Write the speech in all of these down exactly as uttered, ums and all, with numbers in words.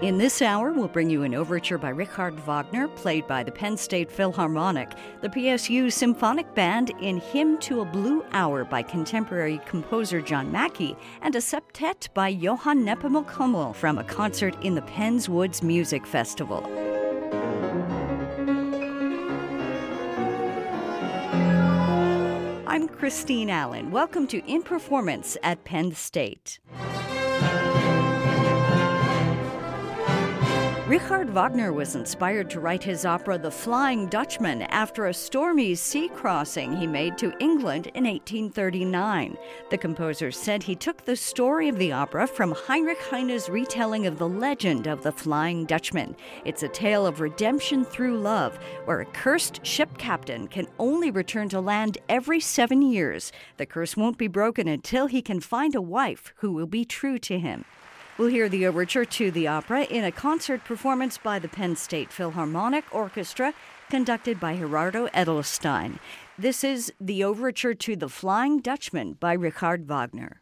In this hour, we'll bring you an overture by Richard Wagner, played by the Penn State Philharmonic, the P S U Symphonic Band in Hymn to a Blue Hour by contemporary composer John Mackey, and a septet by Johann Nepomuk from a concert in the Penn's Woods Music Festival. I'm Christine Allen. Welcome to In Performance at Penn State. Richard Wagner was inspired to write his opera The Flying Dutchman after a stormy sea crossing he made to England in eighteen thirty-nine. The composer said he took the story of the opera from Heinrich Heine's retelling of the legend of the Flying Dutchman. It's a tale of redemption through love, where a cursed ship captain can only return to land every seven years. The curse won't be broken until he can find a wife who will be true to him. We'll hear the overture to the opera in a concert performance by the Penn State Philharmonic Orchestra, conducted by Gerardo Edelstein. This is the overture to The Flying Dutchman by Richard Wagner.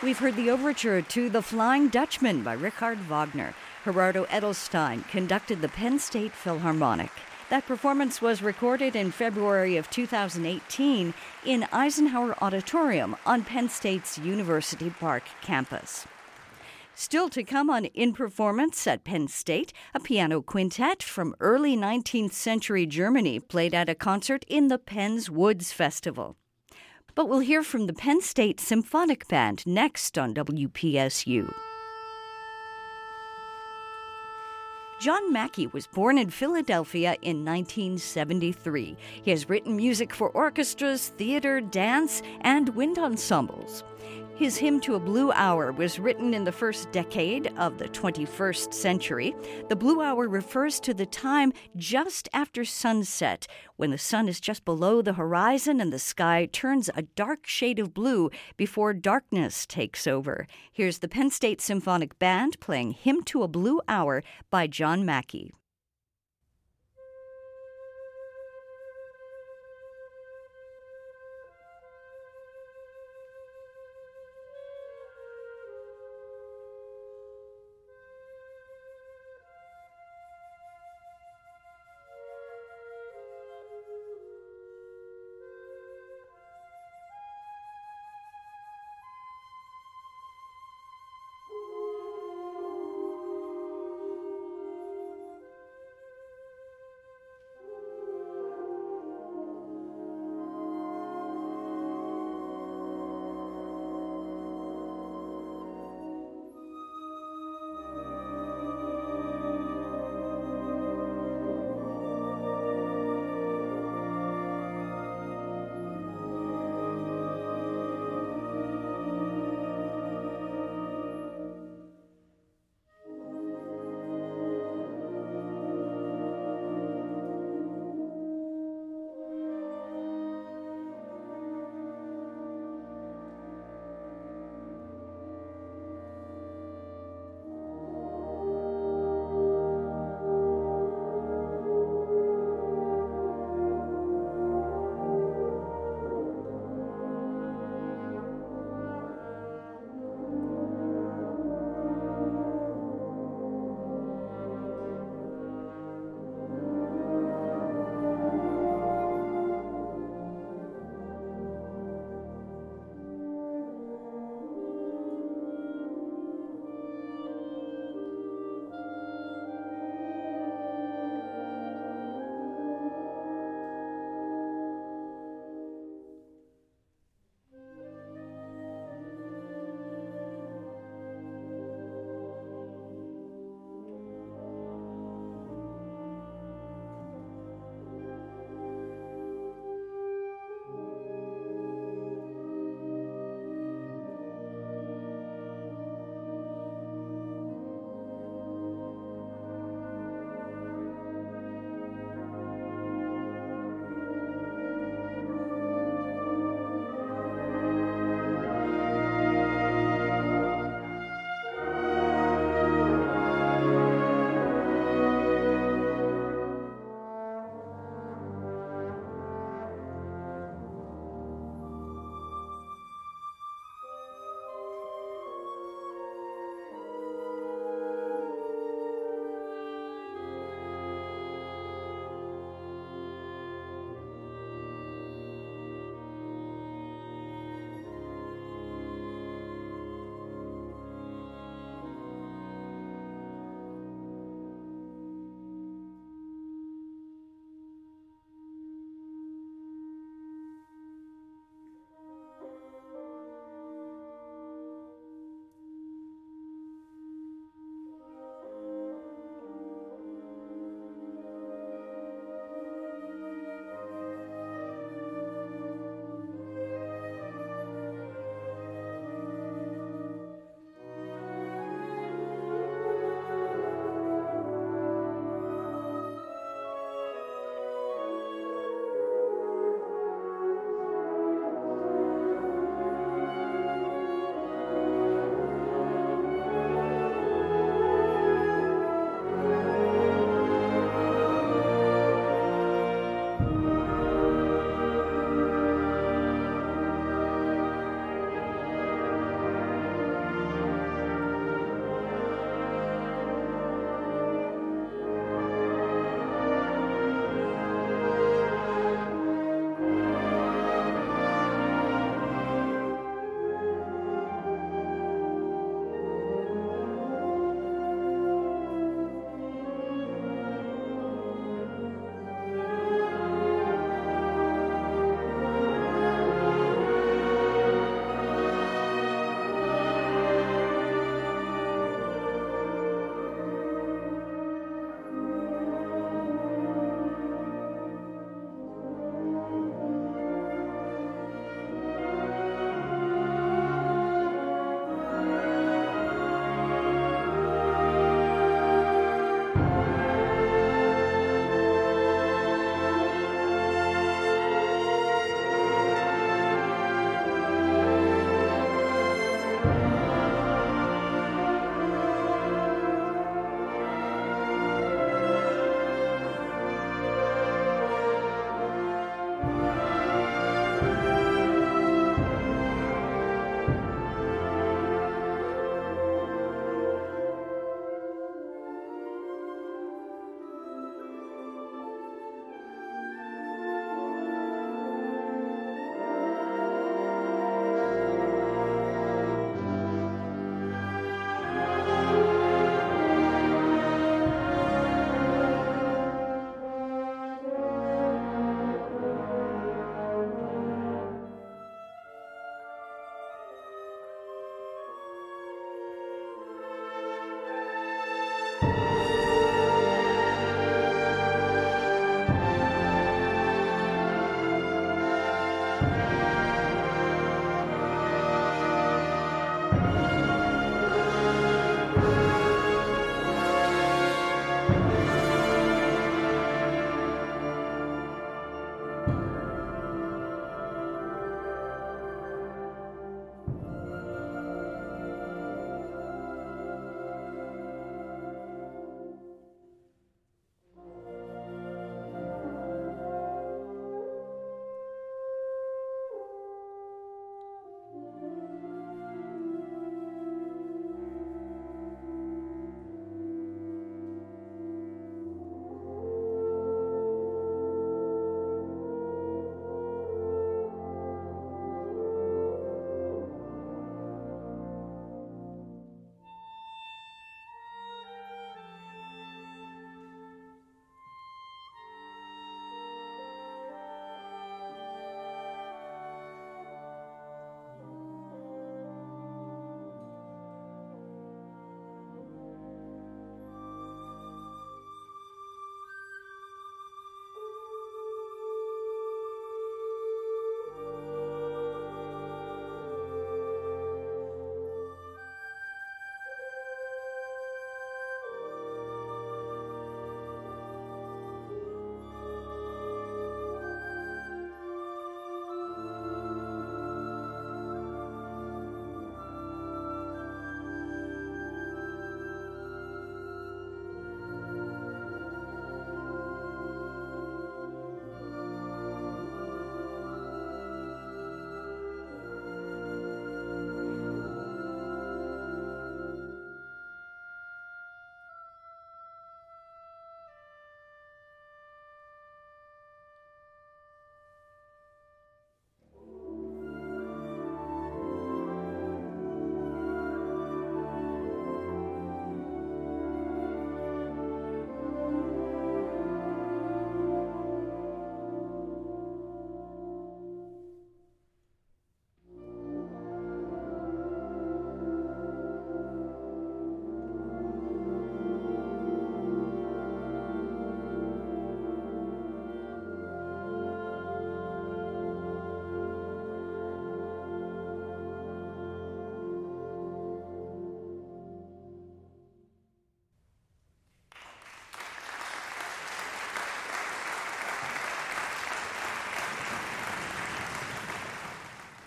we've heard the overture to The Flying Dutchman by Richard Wagner. Gerardo Edelstein conducted the Penn State Philharmonic. That performance was recorded in February of two thousand eighteen in Eisenhower Auditorium on Penn State's University Park campus. Still to come on In Performance at Penn State, a piano quintet from early nineteenth century Germany played at a concert in the Penn's Woods Festival. But we'll hear from the Penn State Symphonic Band next on W P S U. John Mackey was born in Philadelphia in nineteen seventy-three. He has written music for orchestras, theater, dance, and wind ensembles. His Hymn to a Blue Hour was written in the first decade of the twenty-first century. The blue hour refers to the time just after sunset, when the sun is just below the horizon and the sky turns a dark shade of blue before darkness takes over. Here's the Penn State Symphonic Band playing Hymn to a Blue Hour by John Mackey.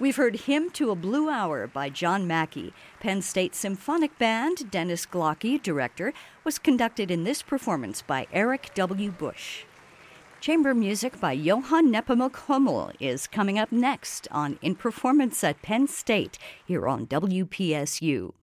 We've heard Hymn to a Blue Hour by John Mackey. Penn State Symphonic Band, Dennis Glocke, director, was conducted in this performance by Eric W. Bush. Chamber music by Johann Nepomuk Hummel is coming up next on In Performance at Penn State here on W P S U.